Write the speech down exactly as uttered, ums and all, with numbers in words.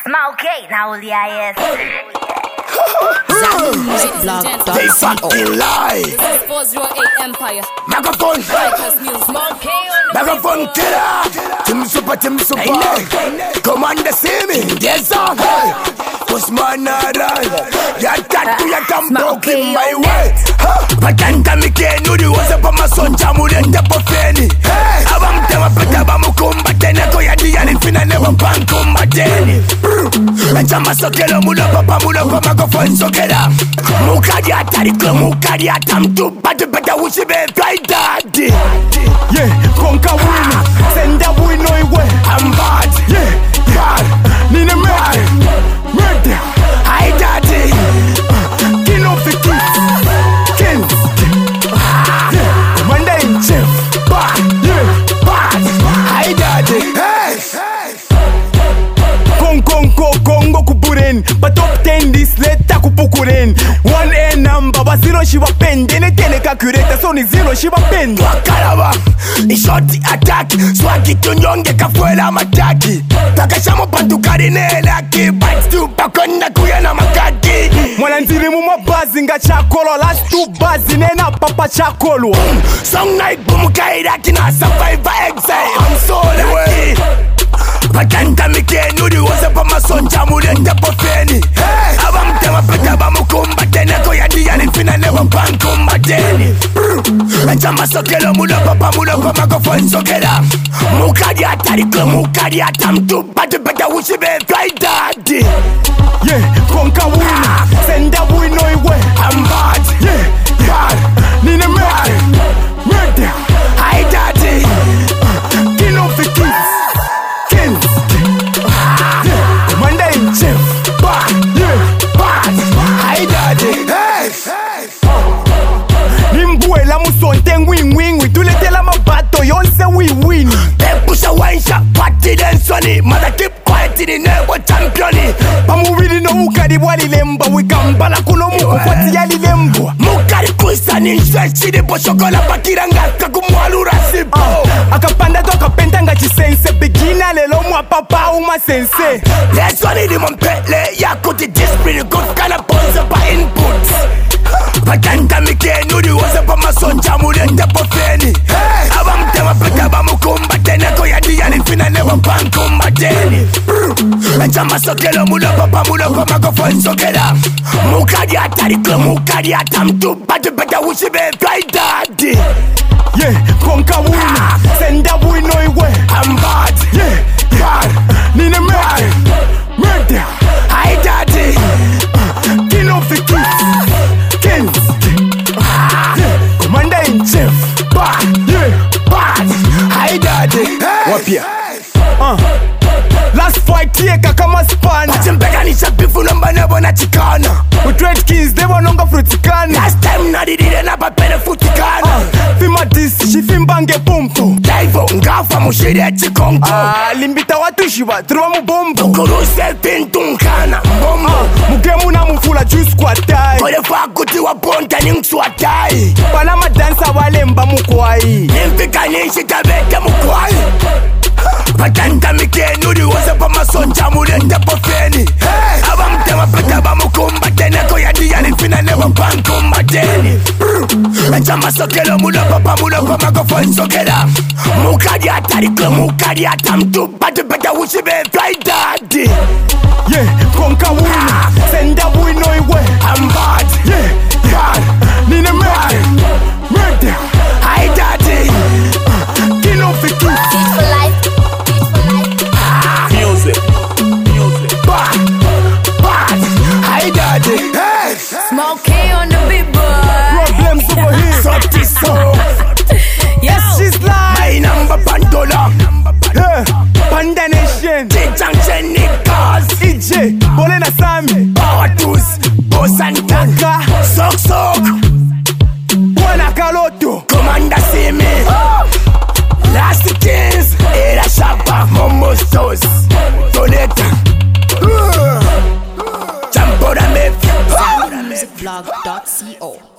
Smokey, now all the I S. They fucking lie. This is four oh eight Empire. Microphone. Microphone killer. Tim super, Tim super. Come on, the see me. Yes, song. Push man run. Ya tatu ya tamboki my way. Patanta mikenu di wose pa masonja mulende pofeni. Abamtema peta bamukumba tene ko ya diyani fina never bankumba teni. Chama sokelo mulo papa mulo pa microphone sokela. Mukadi atari ko mukadi atamtu batu beta ushibe fly daddy. Yeah, konka wino, senda wino iwe. I'm bad. Yeah, bad. Nina murder, murder. Hi daddy. King of the kids, kings. Yeah, commander in chief. Bad. Yeah, bad. Hi daddy. Hey, hey. Kong kong kong kongo kuburen, but top ten this leta kupukuren. One A number, but zero shiva pen. Dene tene kakureta, so ni zero shiva pen. Wakaraba, ni shoti attack. Swagi tunyonge kafuela mataki. Takashamo pantukari nelaki. Bites tu pakona kuyana makati. Mwana nziri muma bazi nga chakolo. Last two bazi nena papa chakolo. Song night bumukaira kina survivor exile. I'm so lucky. Patanta mikenu di wose pa masonja mulende pofeni. Abamtema peta bamukumba tene ko ya diyani fina never bankumba teni. Chama sokelo mulo papa mulo pa microphone sokela. Mukadi atari ko mukadi atamtu batu beta ushibe fly daddy. Yeah, konka wino, senda wino iwe. I'm bad. Yeah, bad. Nina murder, murder. Hi daddy. King of the kids, kings. Yeah, commander in chief. Bad. Yeah, bad. Hi daddy. Hey, hey. Nimbue la musonte win win. We do let la mabato yonse we win. They push a wine shot, party then sunny. Mother keep quiet in the never champion. Pamubiri no mukari wali lemba. We kambala kuno muku fati yali lembo. Mukari kuisa ni nshwechi di po shokola pakiranga kakumwalu rasipo. Akapanda to akapenta nga chisense. Begina lelo mwa papa uma sense. Let's one di mompele. Yakuti discipline good kana ponza pa inputs. Patanta mikenu di wose pa masonja mulende pofeni. Abamtema peta bamukumba tene ko ya diyani fina never bankumba teni. Chama sokelo mulo papa mulo pa microphone sokela. Mukadi atari ko mukadi atamtu batu beta ushibe fly daddy. Yeah, konka wino, senda wino iwe. I'm bad. Yeah, bad. Nina murder, murder. Hi daddy. King of the kids, kings. Yeah, commander in chief. Bad. Yeah, bad. Hi daddy. Wapia. Uh. Last fight here kama spana. Chimbeganisha bifu namba nebo na chikana. We trade keys, they wanonga frutikana. Last time nadidide na papene futikana. uh, Fima this, shifimbange pumpu. Daivo ngafa mushire chikongo. Ah, limbita watu shiva, truwa mubombo. Kuruse pintunkana mbombo. uh, Mugemu na mufula juice kwa tai. Kole fakuti wa bonta ningswa tai. Panama dansa wale mba mukwai. Nimfika nishi tabete mukwai. Patanta mikenu di wose pa masonja mulende pofeni. Abamtema peta bamukumba tene ko ya diyani fina never bankumba teni. Chama sokelo mulo papa mulo pa microphone sokela. Mukadi atari ko mukadi atamtu batu beta ushibe fly daddy. Yeah, konka wino, senda wino iwe. I'm bad. Yeah, bad. Nina murder, murder. Hi daddy. King of the kids. Beat for life. Beat for life. Music. Music. Bad. Bad. Hi daddy. Hey. Smokey on the big boy. Problems over here. Softy so. Yo. She's like My number Pandola. yeah, Panda Nation. Junction Nickers. E J, Bole na Sami. Power tools. Boss and Taka. Sok sok. Wana Kaloto. Commander see me. Last kings. Era Shapa. Momo Sauce. Doneta. Champora Mef. Musicblog dot co